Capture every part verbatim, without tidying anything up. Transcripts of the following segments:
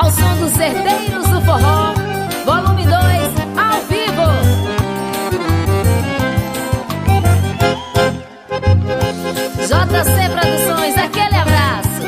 ao som dos Herdeiros do Forró, volume dois, ao vivo. J C Produções, aquele abraço.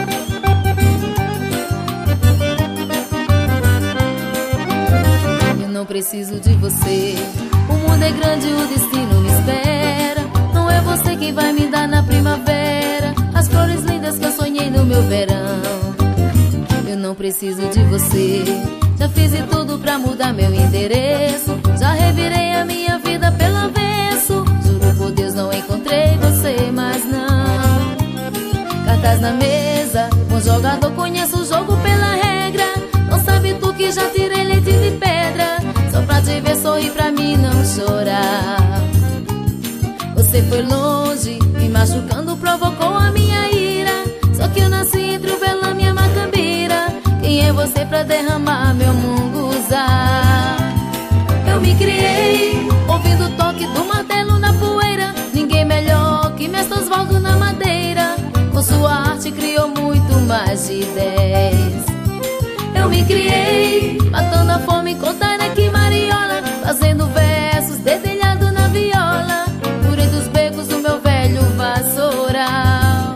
Eu não preciso de você, o mundo é grande, o destino me espera. Não é você quem vai me dar na primavera as flores lindas que eu sonhei no meu verão. Eu não preciso de você, já fiz de tudo pra mudar meu endereço. Já revirei a minha vida pelo avesso. Juro por Deus não encontrei você, mas não. Cartas na mesa, bom jogador conhece o jogo pela regra. Não sabe tu que já tirei leite de pedra, só pra te ver sorrir, pra mim não chorar. Você foi longe, me machucando, provocou a minha ira. Só que eu nasci entre o velame e a macambira. Quem é você pra derramar meu munguzá? Eu me criei ouvindo o toque do martelo na poeira. Ninguém melhor que Mestre Osvaldo na madeira. Com sua arte criou muito mais de dez. Eu me criei matando a fome com Tareque Mariola, fazendo versos dedilhado na viola, por entre os becos do meu velho vassoural.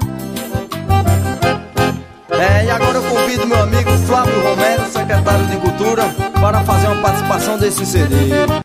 É, e agora eu convido meu amigo Flávio Romero, secretário de Cultura, para fazer uma participação desse C D.